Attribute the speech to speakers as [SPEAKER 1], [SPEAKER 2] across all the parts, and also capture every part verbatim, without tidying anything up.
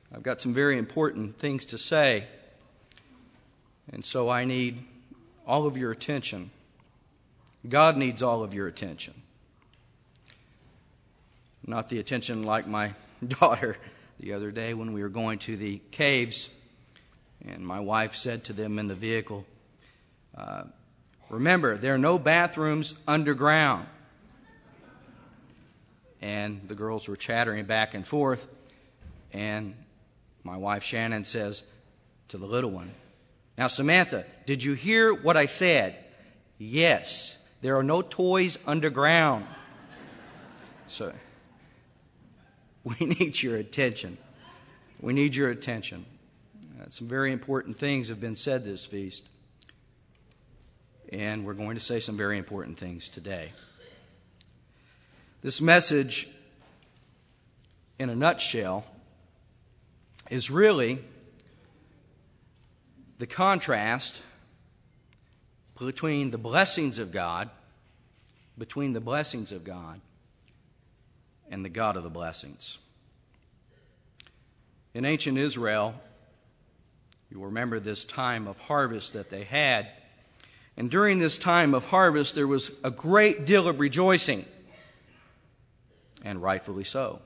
[SPEAKER 1] I've got some very important things to say, and so I need all of your attention. God needs all of your attention. Not the attention like my daughter the other day when we were going to the caves, and my wife said to them in the vehicle, uh, remember, there are no bathrooms underground. And the girls were chattering back and forth, and my wife Shannon says to the little one, now Samantha, did you hear what I said? Yes, there are no toys underground. So we need your attention. We need your attention. Uh, some very important things have been said this feast, and we're going to say some very important things today. This message, in a nutshell, is really the contrast between the blessings of God, between the blessings of God and the God of the blessings. In ancient Israel, you remember this time of harvest that they had. And during this time of harvest, there was a great deal of rejoicing, and rightfully so.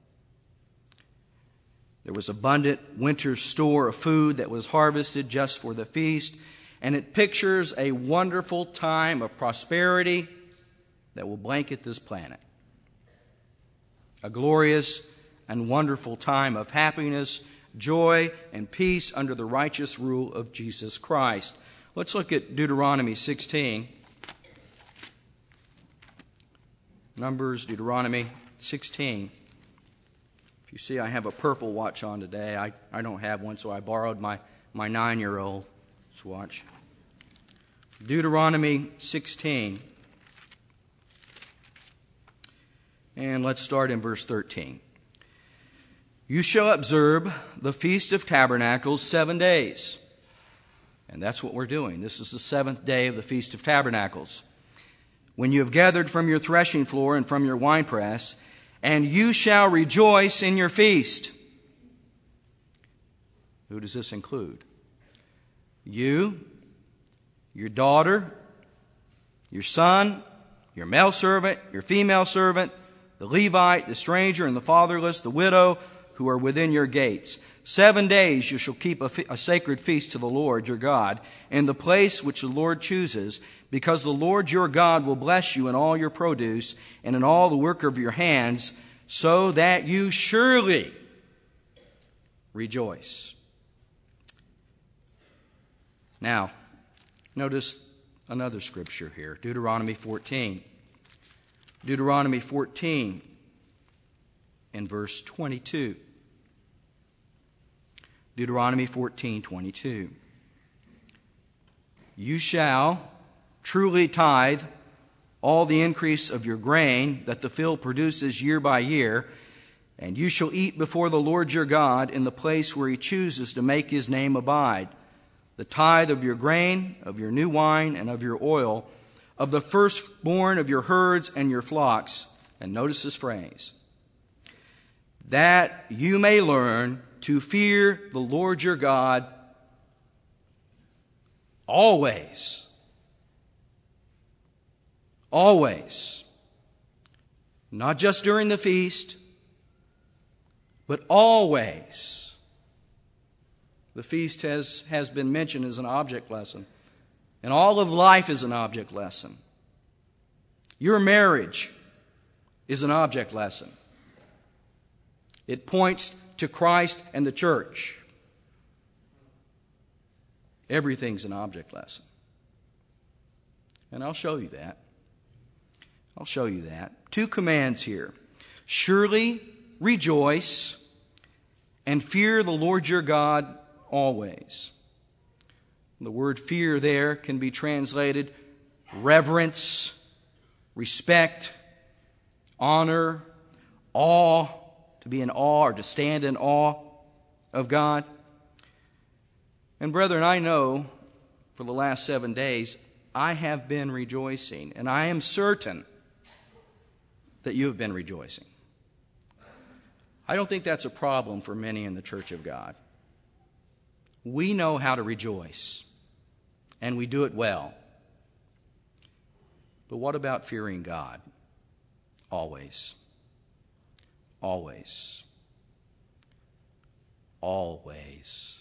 [SPEAKER 1] There was abundant winter store of food that was harvested just for the feast, and it pictures a wonderful time of prosperity that will blanket this planet. A glorious and wonderful time of happiness, joy, and peace under the righteous rule of Jesus Christ. Let's look at Deuteronomy sixteen. Numbers, Deuteronomy sixteen. If you see, I have a purple watch on today. I, I don't have one, so I borrowed my, my nine-year-old's watch. Deuteronomy sixteen. And let's start in verse thirteen. You shall observe the Feast of Tabernacles seven days. And that's what we're doing. This is the seventh day of the Feast of Tabernacles. When you have gathered from your threshing floor and from your winepress, and you shall rejoice in your feast. Who does this include? You, your daughter, your son, your male servant, your female servant, the Levite, the stranger, and the fatherless, the widow, who are within your gates. Seven days you shall keep a, fe- a sacred feast to the Lord your God in the place which the Lord chooses, because the Lord your God will bless you in all your produce and in all the work of your hands, so that you surely rejoice. Now, notice another scripture here, Deuteronomy fourteen. Deuteronomy fourteen in verse twenty-two. Deuteronomy fourteen twenty-two. You shall truly tithe all the increase of your grain that the field produces year by year, and you shall eat before the Lord your God in the place where he chooses to make his name abide, the tithe of your grain, of your new wine, and of your oil, of the firstborn of your herds and your flocks. And notice this phrase, that you may learn to fear the Lord your God always. Always. Not just during the feast, but always. The feast has, has been mentioned as an object lesson. And all of life is an object lesson. Your marriage is an object lesson. It points to Christ and the church. Everything's an object lesson. And I'll show you that. I'll show you that. Two commands here. Surely rejoice and fear the Lord your God always. The word fear there can be translated reverence, respect, honor, awe, to be in awe or to stand in awe of God. And brethren, I know for the last seven days I have been rejoicing, and I am certain that you have been rejoicing. I don't think that's a problem for many in the Church of God. We know how to rejoice, and we do it well. But what about fearing God? Always. Always. Always.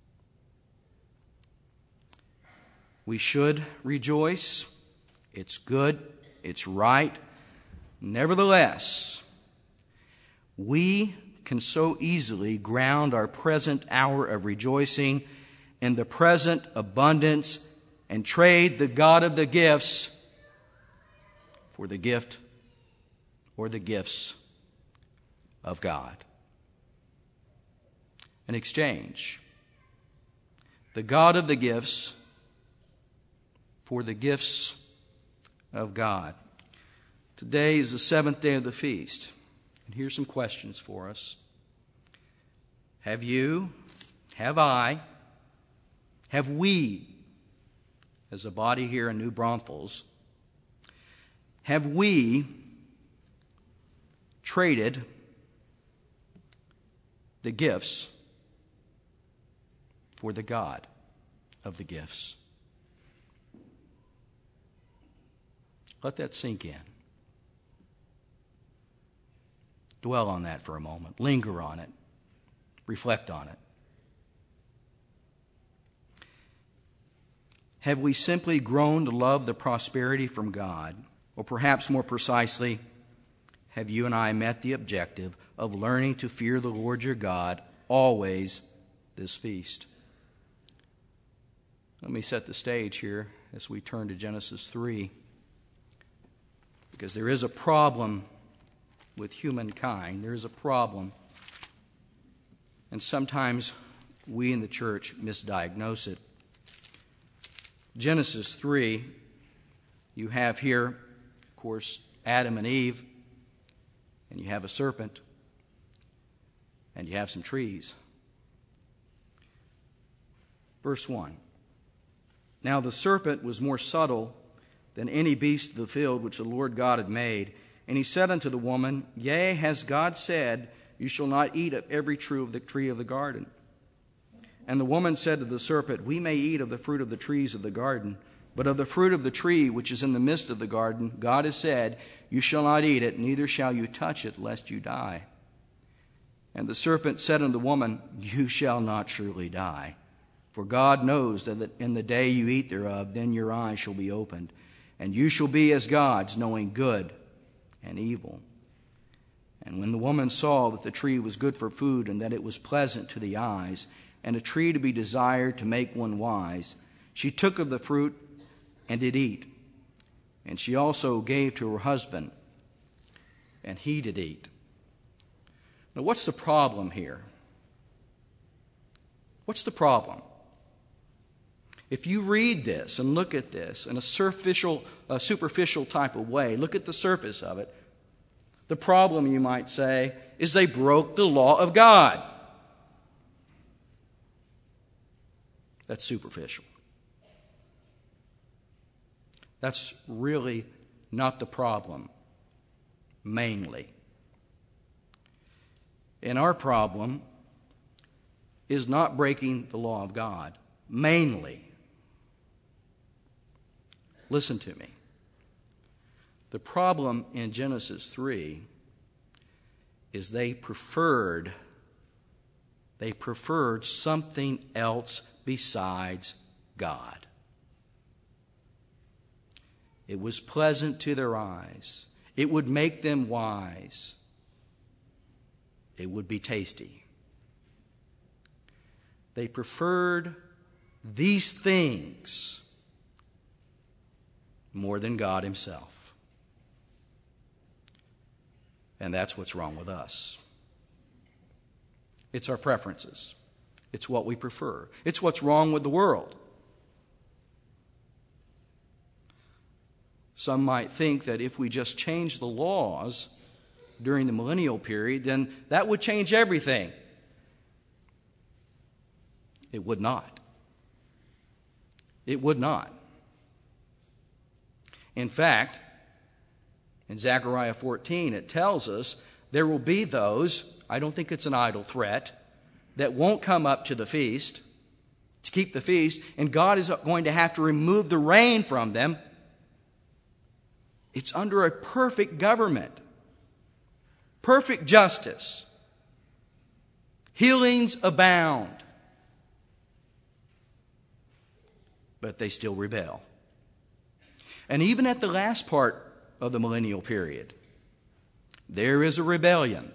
[SPEAKER 1] We should rejoice. It's good. It's right. Nevertheless, we can so easily ground our present hour of rejoicing in the present abundance and trade the God of the gifts for the gift or the gifts of God. An exchange. The God of the gifts for the gifts of God. Today is the seventh day of the feast. And here's some questions for us. Have you, have I, have we, as a body here in New Braunfels, have we traded the gifts for the God of the gifts? Let that sink in. Dwell on that for a moment. Linger on it. Reflect on it. Have we simply grown to love the prosperity from God? Or perhaps more precisely, have you and I met the objective of learning to fear the Lord your God always this feast? Let me set the stage here as we turn to Genesis three. Because there is a problem with humankind. There is a problem. And sometimes we in the church misdiagnose it. Genesis three, you have here, of course, Adam and Eve, and you have a serpent, and you have some trees. Verse one. Now the serpent was more subtle than any beast of the field which the Lord God had made. And he said unto the woman, Yea, has God said, You shall not eat of every tree of the tree of the garden? And the woman said to the serpent, We may eat of the fruit of the trees of the garden, but of the fruit of the tree which is in the midst of the garden, God has said, You shall not eat it, neither shall you touch it, lest you die. And the serpent said unto the woman, You shall not surely die. For God knows that in the day you eat thereof, then your eyes shall be opened, and you shall be as gods, knowing good and evil. And when the woman saw that the tree was good for food, and that it was pleasant to the eyes, and a tree to be desired to make one wise, she took of the fruit and did eat. And she also gave to her husband, and he did eat. Now, what's the problem here? What's the problem? If you read this and look at this in a superficial, a superficial type of way, look at the surface of it, the problem, you might say, is they broke the law of God. That's superficial. That's really not the problem, mainly. And our problem is not breaking the law of God, mainly. Listen to me. The problem in Genesis three is they preferred, they preferred something else besides God. It was pleasant to their eyes. It would make them wise. It would be tasty. They preferred these things more than God himself. And that's what's wrong with us. It's our preferences. It's what we prefer. It's what's wrong with the world. Some might think that if we just change the laws during the millennial period, then that would change everything. It would not. It would not. In fact, in Zechariah fourteen, it tells us there will be those I don't think it's an idle threat, that won't come up to the feast, to keep the feast, and God is going to have to remove the rain from them. It's under a perfect government, perfect justice. Healings abound. But they still rebel. And even at the last part of the millennial period, there is a rebellion.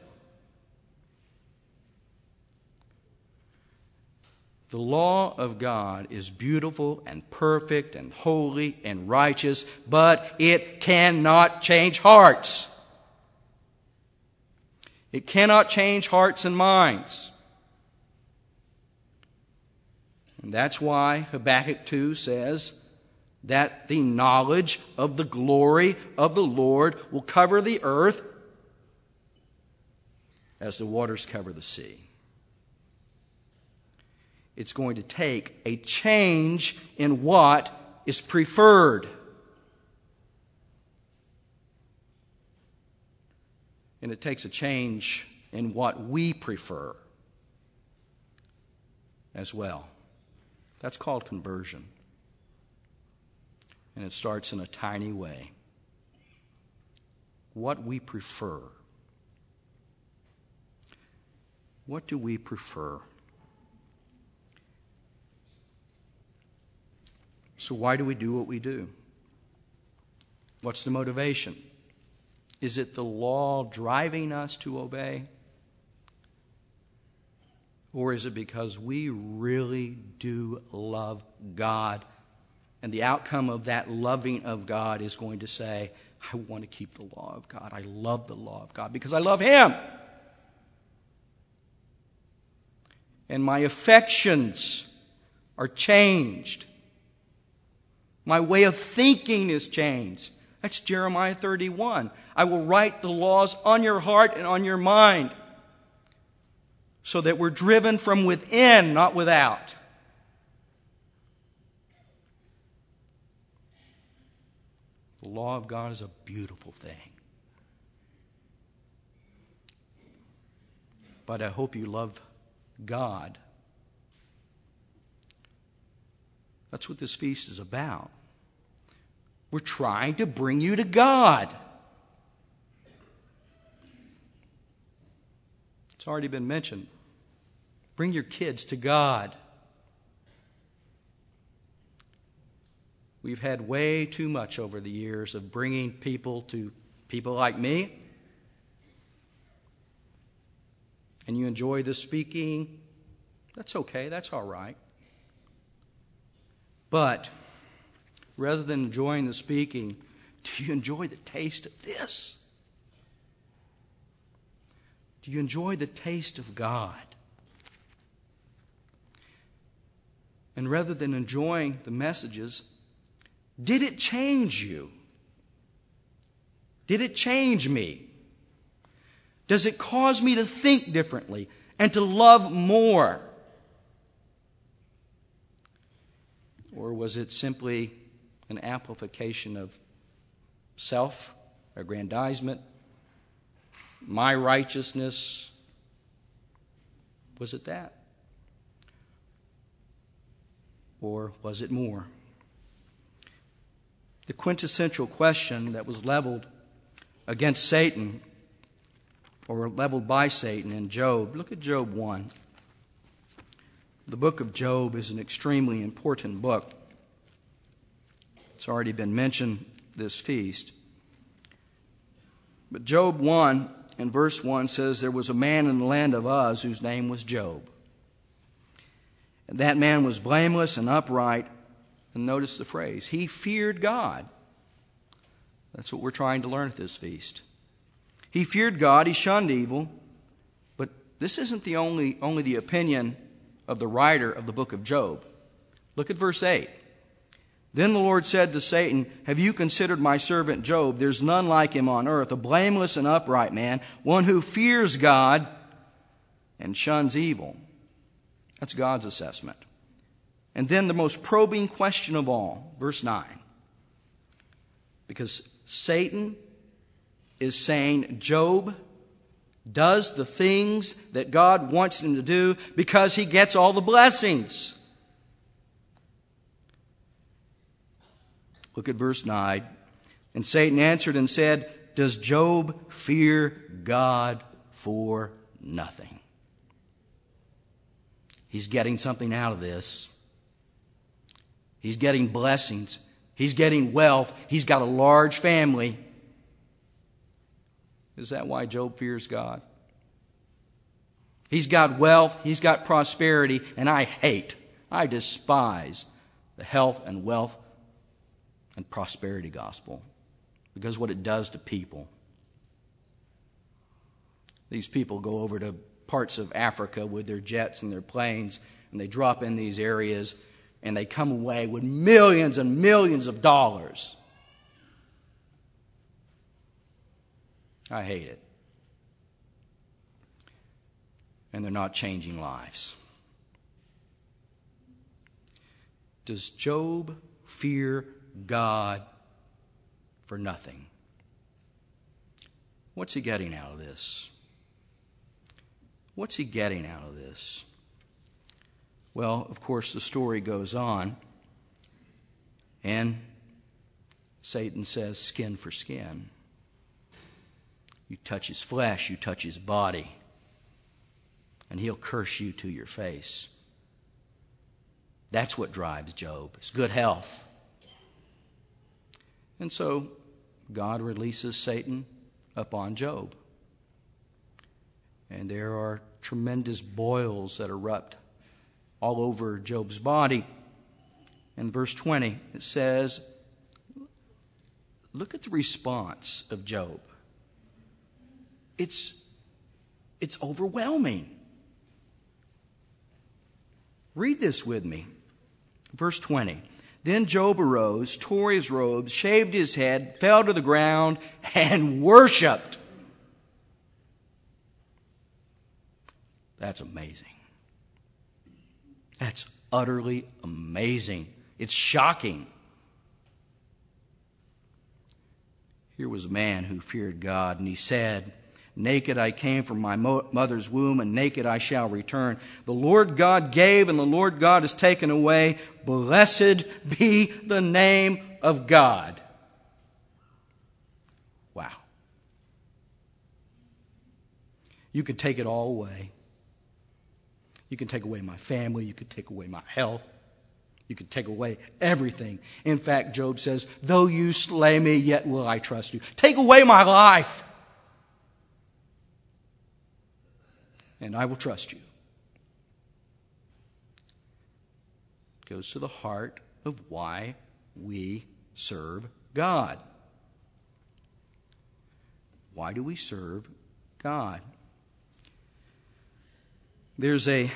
[SPEAKER 1] The law of God is beautiful and perfect and holy and righteous, but it cannot change hearts. It cannot change hearts and minds. And that's why Habakkuk two says that the knowledge of the glory of the Lord will cover the earth as the waters cover the sea. It's going to take a change in what is preferred. And it takes a change in what we prefer as well. That's called conversion. And it starts in a tiny way. What we prefer. What do we prefer? So why do we do what we do? What's the motivation? Is it the law driving us to obey? Or is it because we really do love God? And the outcome of that loving of God is going to say, I want to keep the law of God. I love the law of God because I love Him. And my affections are changed. My way of thinking is changed. That's Jeremiah thirty-one. I will write the laws on your heart and on your mind so that we're driven from within, not without. The law of God is a beautiful thing. But I hope you love God. That's what this feast is about. We're trying to bring you to God. It's already been mentioned. Bring your kids to God. We've had way too much over the years of bringing people to people like me. And you enjoy the speaking. That's okay. That's all right. But rather than enjoying the speaking, do you enjoy the taste of this? Do you enjoy the taste of God? And rather than enjoying the messages, did it change you? Did it change me? Does it cause me to think differently and to love more? Or was it simply an amplification of self-aggrandizement, my righteousness? Was it that? Or was it more? The quintessential question that was leveled against Satan, or leveled by Satan in Job, look at Job one. The book of Job is an extremely important book. It's already been mentioned this feast. But Job one and verse one says, there was a man in the land of Uz whose name was Job. And that man was blameless and upright. And notice the phrase, he feared God. That's what we're trying to learn at this feast. He feared God, he shunned evil. But this isn't the only, only the opinion of the writer of the book of Job. Look at verse eight. Then the Lord said to Satan, have you considered my servant Job? There's none like him on earth, a blameless and upright man, one who fears God and shuns evil. That's God's assessment. And then the most probing question of all, verse nine. Because Satan is saying, Job, does the things that God wants him to do because he gets all the blessings. Look at verse nine. And Satan answered and said, does Job fear God for nothing? He's getting something out of this. He's getting blessings. He's getting wealth. He's got a large family. Is that why Job fears God? He's got wealth. He's got prosperity. And I hate, I despise the health and wealth and prosperity gospel because what it does to people. These people go over to parts of Africa with their jets and their planes, and they drop in these areas, and they come away with millions and millions of dollars. I hate it. And they're not changing lives. Does Job fear God for nothing? What's he getting out of this? What's he getting out of this? Well, of course, the story goes on, and Satan says, skin for skin. You touch his flesh, you touch his body, and he'll curse you to your face. That's what drives Job. It's good health. And so God releases Satan upon Job. And there are tremendous boils that erupt all over Job's body. In verse twenty, it says, look at the response of Job. It's, it's overwhelming. Read this with me. Verse twenty. Then Job arose, tore his robes, shaved his head, fell to the ground, and worshipped. That's amazing. That's utterly amazing. It's shocking. Here was a man who feared God, and he said, naked I came from my mother's womb, and naked I shall return. The Lord God gave, and the Lord God has taken away. Blessed be the name of God. Wow. You could take it all away. You can take away my family. You could take away my health. You could take away everything. In fact, Job says, though you slay me, yet will I trust you. Take away my life, and I will trust you. It goes to the heart of why we serve God. Why do we serve God? There's a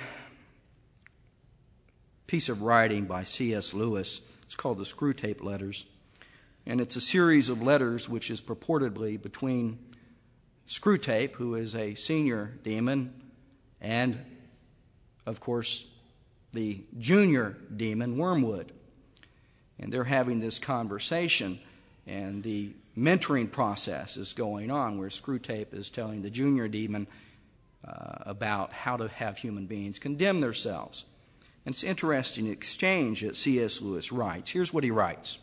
[SPEAKER 1] piece of writing by C S Lewis. It's called the Screwtape Letters. And it's a series of letters which is purportedly between Screwtape, who is a senior demon, and, of course, the junior demon, Wormwood. And they're having this conversation, and the mentoring process is going on, where Screwtape is telling the junior demon uh, about how to have human beings condemn themselves. And it's an interesting exchange that C S Lewis writes. Here's what he writes.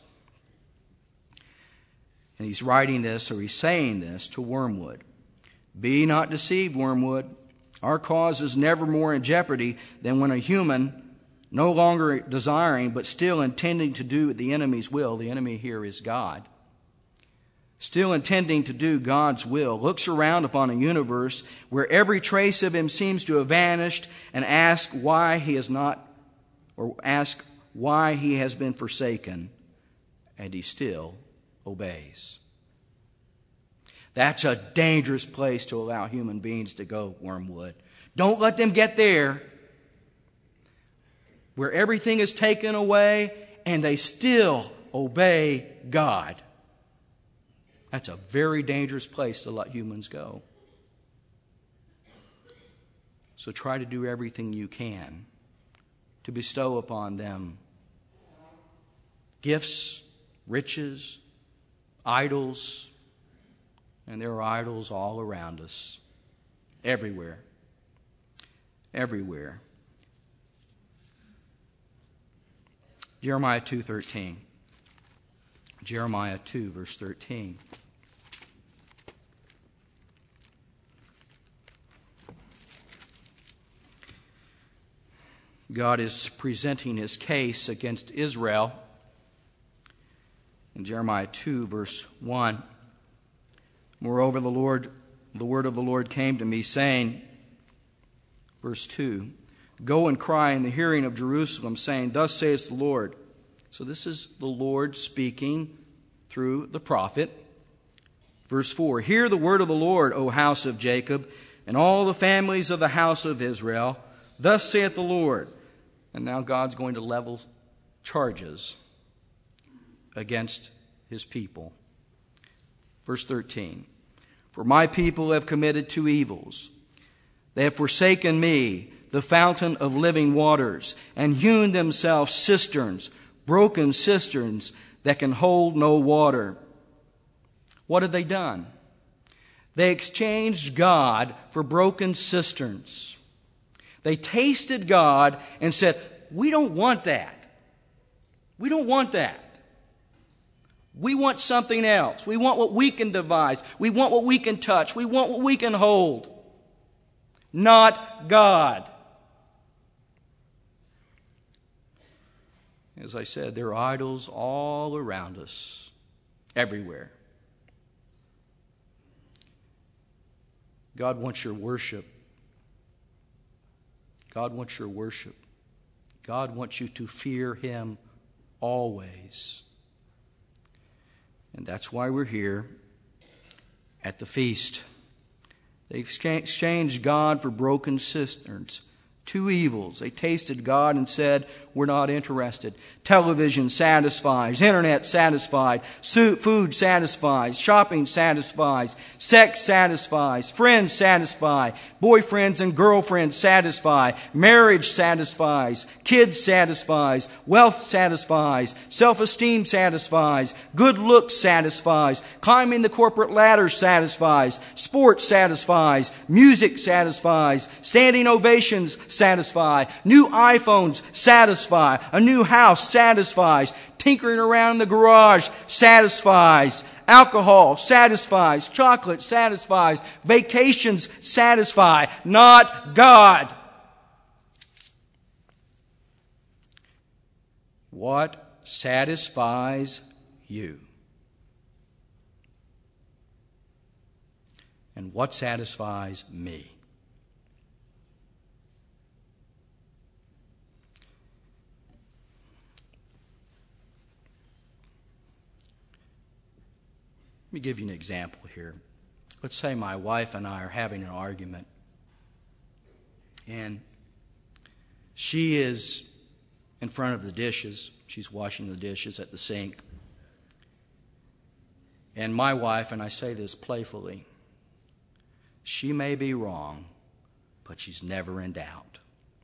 [SPEAKER 1] And he's writing this, or he's saying this, to Wormwood. Be not deceived, Wormwood. Our cause is never more in jeopardy than when a human, no longer desiring, but still intending to do the enemy's will, the enemy here is God, still intending to do God's will, looks around upon a universe where every trace of him seems to have vanished, and asks why he is not, or ask why he has been forsaken, and he still obeys. That's a dangerous place to allow human beings to go, Wormwood. Don't let them get there, where everything is taken away and they still obey God. That's a very dangerous place to let humans go. So try to do everything you can to bestow upon them gifts, riches, idols, and there are idols all around us. Everywhere. Everywhere. Jeremiah two thirteen. Jeremiah two, verse thirteen. God is presenting his case against Israel. In Jeremiah two, verse one, moreover, the Lord, the word of the Lord came to me, saying, verse two, go and cry in the hearing of Jerusalem, saying, thus saith the Lord. So this is the Lord speaking through the prophet. Verse four, hear the word of the Lord, O house of Jacob, and all the families of the house of Israel. Thus saith the Lord. And now God's going to level charges against his people. Verse thirteen, for my people have committed two evils. They have forsaken me, the fountain of living waters, and hewn themselves cisterns, broken cisterns that can hold no water. What have they done? They exchanged God for broken cisterns. They tasted God and said, we don't want that. We don't want that. We want something else. We want what we can devise. We want what we can touch. We want what we can hold. Not God. As I said, there are idols all around us, everywhere. God wants your worship. God wants your worship. God wants you to fear him always. And that's why we're here at the feast. They exchanged God for broken cisterns. Two evils. They tasted God and said, we're not interested. Television satisfies. Internet satisfies. Food satisfies. Shopping satisfies. Sex satisfies. Friends satisfy. Boyfriends and girlfriends satisfy. Marriage satisfies. Kids satisfies. Wealth satisfies. Self-esteem satisfies. Good looks satisfies. Climbing the corporate ladder satisfies. Sports satisfies. Music satisfies. Standing ovations satisfy. New iPhones satisfy. A new house satisfies. Tinkering around in the garage satisfies. Alcohol satisfies. Chocolate satisfies. Vacations satisfy. Not God. What satisfies you? And what satisfies me? Let me give you an example here. Let's say my wife and I are having an argument, and she is in front of the dishes. She's washing the dishes at the sink. And my wife, and I say this playfully, she may be wrong, but she's never in doubt.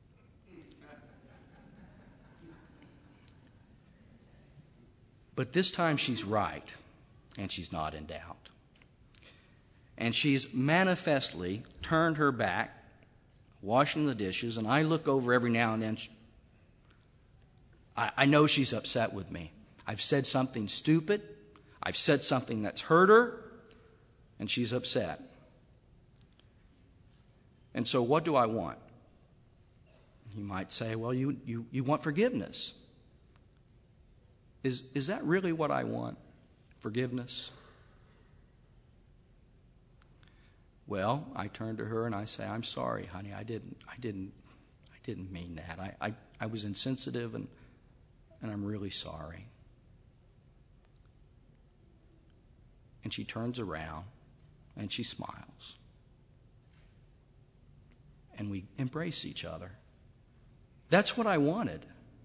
[SPEAKER 1] But this time she's right. And she's not in doubt. And she's manifestly turned her back, washing the dishes, and I look over every now and then. I, I know she's upset with me. I've said something stupid. I've said something that's hurt her, and she's upset. And so what do I want? You might say, well, you, you, you want forgiveness. Is, is that really what I want? Forgiveness? Well, I turn to her and I say, I'm sorry, honey, I didn't I didn't I didn't mean that. I, I, I was insensitive and, and I'm really sorry. And she turns around and she smiles. And we embrace each other. That's what I wanted.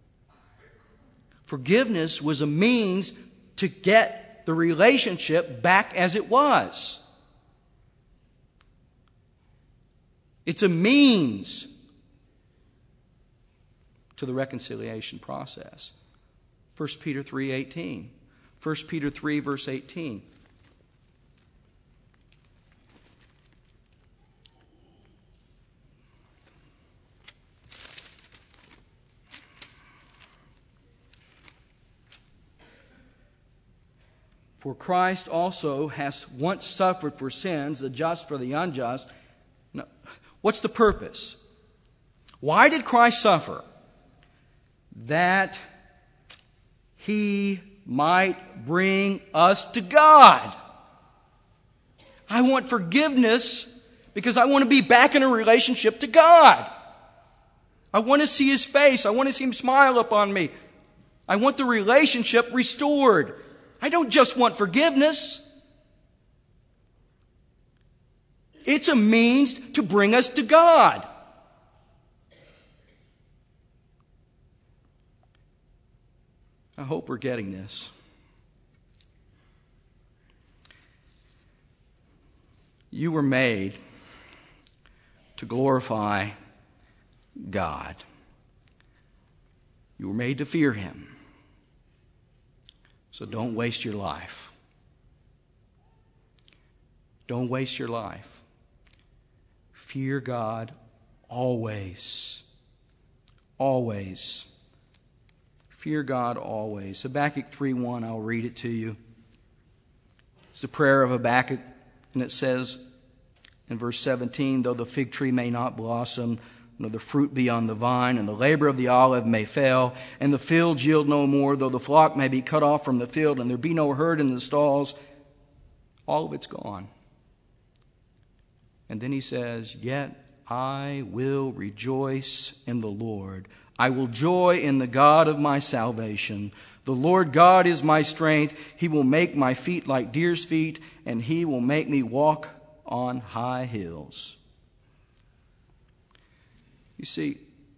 [SPEAKER 1] Forgiveness was a means to get the relationship back as it was. It's a means to the reconciliation process. First Peter three eighteen. First Peter three, verse eighteen. For Christ also has once suffered for sins, the just for the unjust. Now, what's the purpose? Why did Christ suffer? That He might bring us to God. I want forgiveness because I want to be back in a relationship to God. I want to see His face. I want to see Him smile upon me. I want the relationship restored. I don't just want forgiveness. It's a means to bring us to God. I hope we're getting this. You were made to glorify God. You were made to fear Him. So don't waste your life. Don't waste your life. Fear God always. Always. Fear God always. Habakkuk three one, I'll read it to you. It's the prayer of Habakkuk, and it says in verse seventeen, though the fig tree may not blossom, nor the fruit be on the vine, and the labor of the olive may fail, and the fields yield no more, though the flock may be cut off from the field, and there be no herd in the stalls, all of it's gone. And then he says, yet I will rejoice in the Lord. I will joy in the God of my salvation. The Lord God is my strength. He will make my feet like deer's feet, and He will make me walk on high hills. You see,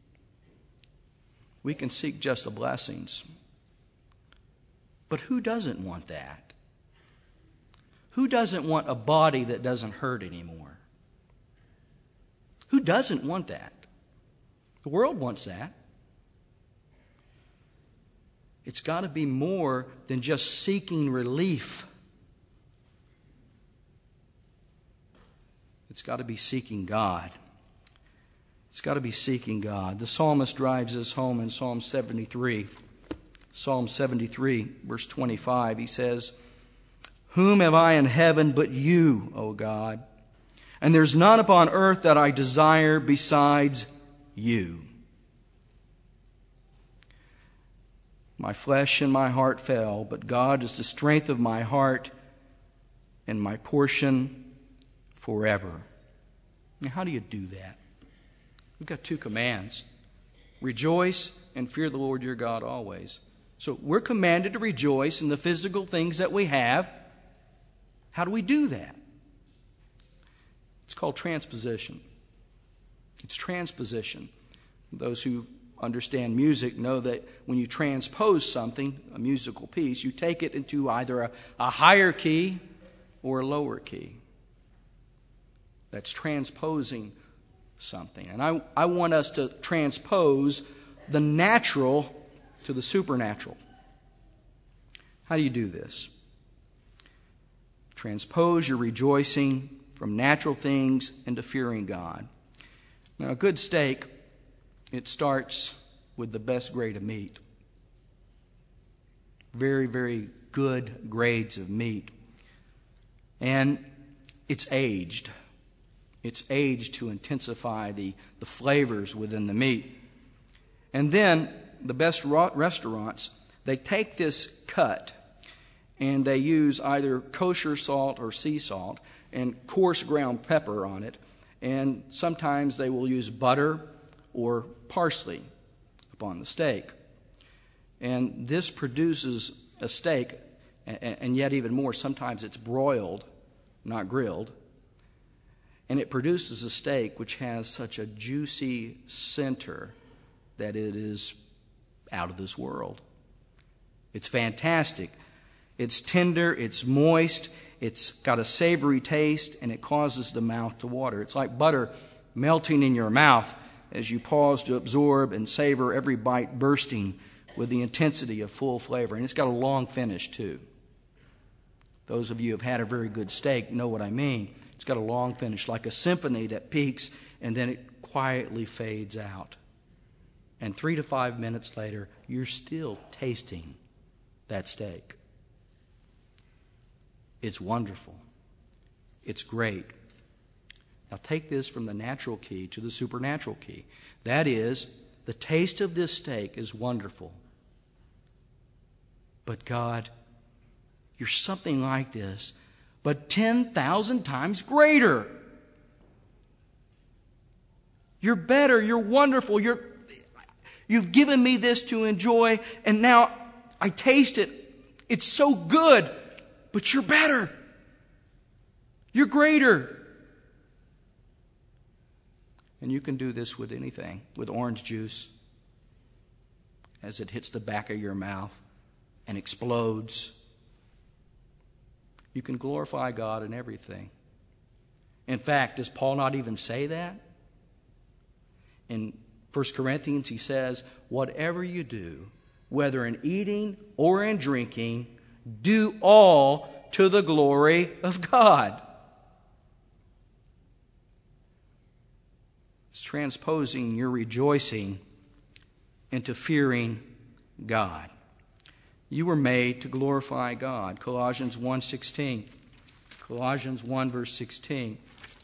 [SPEAKER 1] we can seek just the blessings. But who doesn't want that? Who doesn't want a body that doesn't hurt anymore? Who doesn't want that? The world wants that. It's got to be more than just seeking relief. It's got to be seeking God. It's got to be seeking God. The psalmist drives this home in Psalm seventy-three. Psalm seventy-three, verse twenty-five, he says, whom have I in heaven but you, O God? And there's none upon earth that I desire besides you. My flesh and my heart fell, but God is the strength of my heart and my portion forever. Now, how do you do that? We've got two commands. Rejoice and fear the Lord your God always. So we're commanded to rejoice in the physical things that we have. How do we do that? It's called transposition. It's transposition. Those who understand music know that when you transpose something, a musical piece, you take it into either a, a higher key or a lower key. That's transposing something. And I, I want us to transpose the natural to the supernatural. How do you do this? Transpose your rejoicing from natural things into fearing God. Now, a good steak, it starts with the best grade of meat. Very, very good grades of meat. And it's aged. It's aged to intensify the, the flavors within the meat. And then the best restaurants, they take this cut and they use either kosher salt or sea salt and coarse ground pepper on it. And sometimes they will use butter or parsley upon the steak. And this produces a steak, and yet even more, sometimes it's broiled, not grilled. And it produces a steak which has such a juicy center that it is out of this world. It's fantastic. It's tender, it's moist, it's got a savory taste, and it causes the mouth to water. It's like butter melting in your mouth as you pause to absorb and savor every bite bursting with the intensity of full flavor. And it's got a long finish, too. Those of you who have had a very good steak know what I mean. It's got a long finish, like a symphony that peaks and then it quietly fades out. And three to five minutes later, you're still tasting that steak. It's wonderful. It's great. Now take this from the natural key to the supernatural key. That is, the taste of this steak is wonderful. But God, you're something like this, but ten thousand times greater. You're better. You're wonderful. You're, you've given me this to enjoy, and now I taste it. It's so good, but you're better. You're greater. And you can do this with anything, with orange juice, as it hits the back of your mouth and explodes. You can glorify God in everything. In fact, does Paul not even say that? In First Corinthians, he says, whatever you do, whether in eating or in drinking, do all to the glory of God. It's transposing your rejoicing into fearing God. You were made to glorify God. Colossians one sixteen. Colossians one verse sixteen.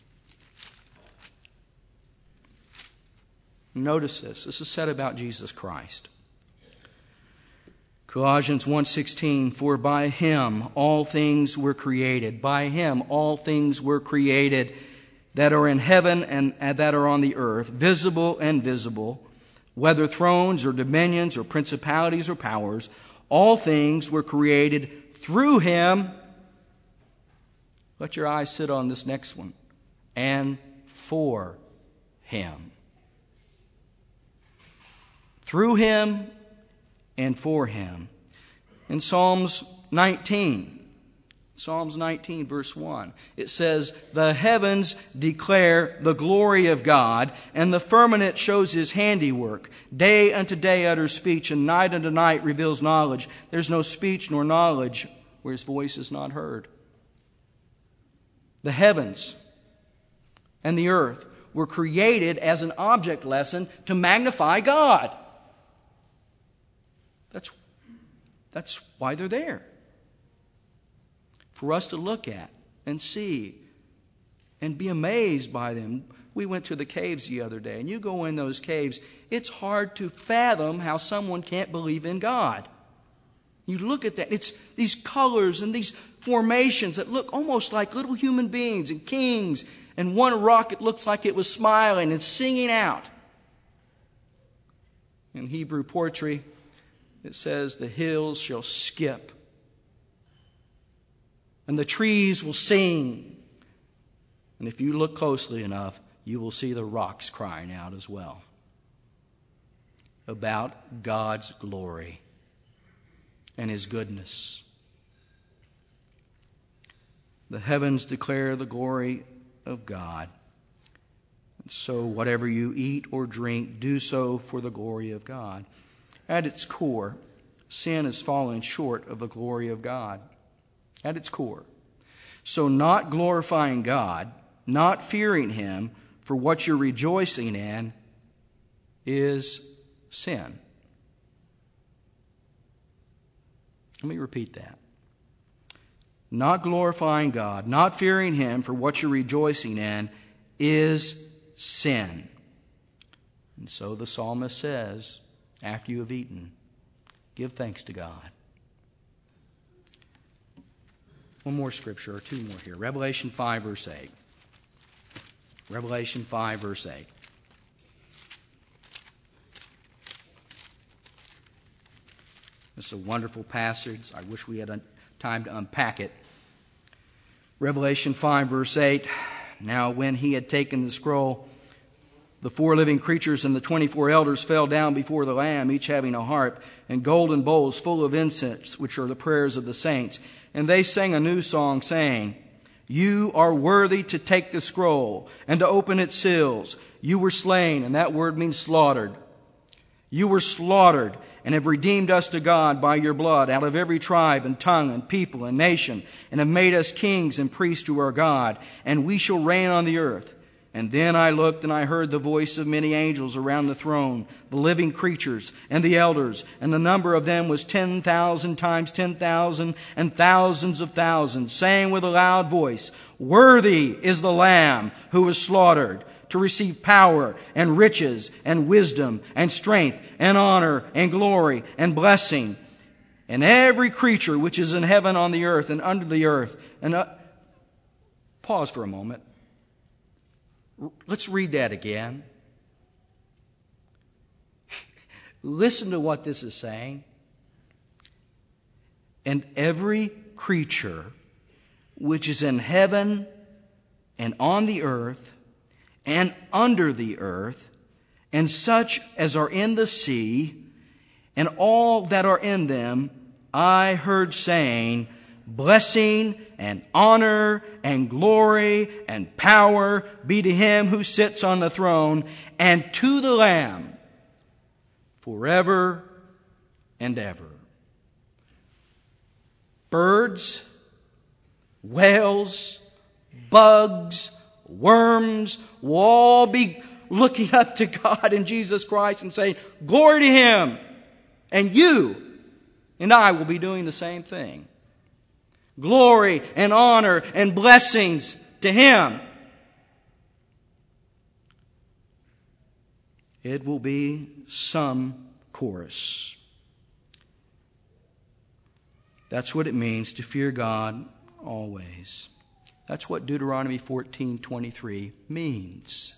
[SPEAKER 1] Notice this. This is said about Jesus Christ. Colossians one sixteen, for by him all things were created. By him all things were created that are in heaven and, and that are on the earth, visible and invisible, whether thrones or dominions or principalities or powers. All things were created through him. Let your eyes sit on this next one. And for him. Through him and for him. In Psalms nineteen, Psalms nineteen, verse one, it says, the heavens declare the glory of God, and the firmament shows his handiwork. Day unto day utters speech, and night unto night reveals knowledge. There's no speech nor knowledge where his voice is not heard. The heavens and the earth were created as an object lesson to magnify God. That's, that's why they're there. For us to look at and see and be amazed by them. We went to the caves the other day, and you go in those caves, it's hard to fathom how someone can't believe in God. You look at that, it's these colors and these formations that look almost like little human beings and kings, and one rock, it looks like it was smiling and singing out. In Hebrew poetry, it says, the hills shall skip, and the trees will sing. And if you look closely enough, you will see the rocks crying out as well about God's glory and his goodness. The heavens declare the glory of God. And so whatever you eat or drink, do so for the glory of God. At its core, sin is falling short of the glory of God. At its core. So not glorifying God, not fearing him for what you're rejoicing in, is sin. Let me repeat that. Not glorifying God, not fearing him for what you're rejoicing in, is sin. And so the psalmist says, after you have eaten, give thanks to God. One more scripture, or two more here. Revelation five, verse eight. Revelation five, verse eight. This is a wonderful passage. I wish we had time to unpack it. Revelation five, verse eight. Now when he had taken the scroll, the four living creatures and the twenty-four elders fell down before the Lamb, each having a harp and golden bowls full of incense, which are the prayers of the saints. And they sang a new song, saying, you are worthy to take the scroll and to open its seals. You were slain, and that word means slaughtered. You were slaughtered and have redeemed us to God by your blood out of every tribe and tongue and people and nation, and have made us kings and priests to our God, and we shall reign on the earth. And then I looked and I heard the voice of many angels around the throne, the living creatures and the elders, and the number of them was ten thousand times ten thousand and thousands of thousands, saying with a loud voice, "Worthy is the Lamb who was slaughtered to receive power and riches and wisdom and strength and honor and glory and blessing." And every creature which is in heaven, on the earth, and under the earth. And uh, pause for a moment. Let's read that again. Listen to what this is saying. And every creature which is in heaven and on the earth and under the earth, and such as are in the sea, and all that are in them, I heard saying, "Blessing and honor and glory and power be to him who sits on the throne and to the Lamb forever and ever." Birds, whales, bugs, worms will all be looking up to God and Jesus Christ and saying, "Glory to him." And you and I will be doing the same thing. Glory and honor and blessings to him. It will be some chorus. That's what it means to fear God always. That's what Deuteronomy fourteen twenty-three means.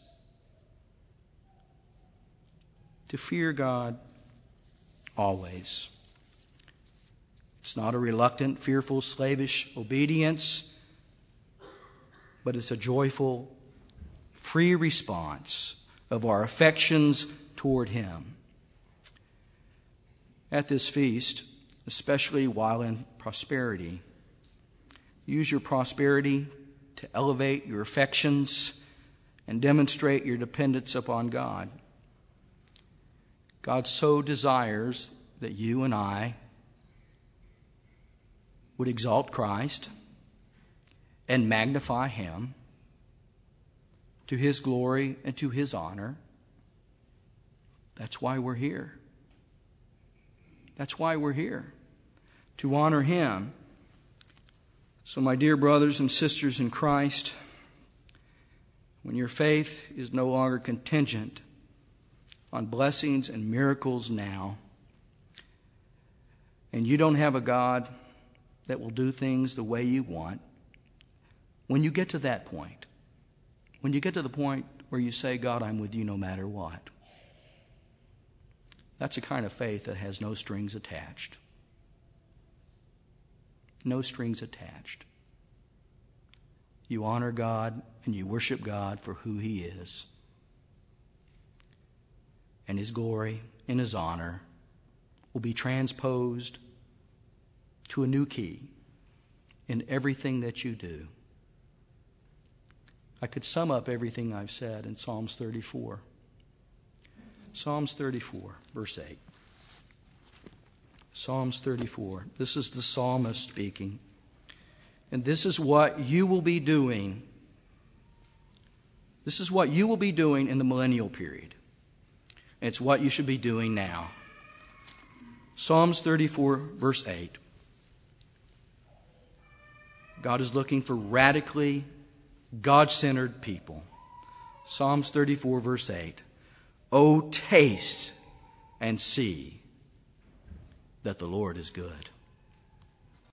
[SPEAKER 1] To fear God always. It's not a reluctant, fearful, slavish obedience, but it's a joyful, free response of our affections toward him. At this feast, especially while in prosperity, use your prosperity to elevate your affections and demonstrate your dependence upon God. God so desires that you and I would exalt Christ and magnify him to his glory and to his honor. That's why we're here. That's why we're here, to honor him. So, my dear brothers and sisters in Christ, when your faith is no longer contingent on blessings and miracles now, and you don't have a God that will do things the way you want, when you get to that point, when you get to the point where you say, "God, I'm with you no matter what," that's a kind of faith that has no strings attached. No strings attached. You honor God and you worship God for who he is. And his glory and his honor will be transposed to a new key in everything that you do. I could sum up everything I've said in Psalms thirty-four. Psalms thirty-four, verse eight. Psalms thirty-four. This is the psalmist speaking. And this is what you will be doing. This is what you will be doing in the millennial period. It's what you should be doing now. Psalms thirty-four, verse eight. God is looking for radically God-centered people. Psalms thirty-four, verse eight. "Oh, taste and see that the Lord is good."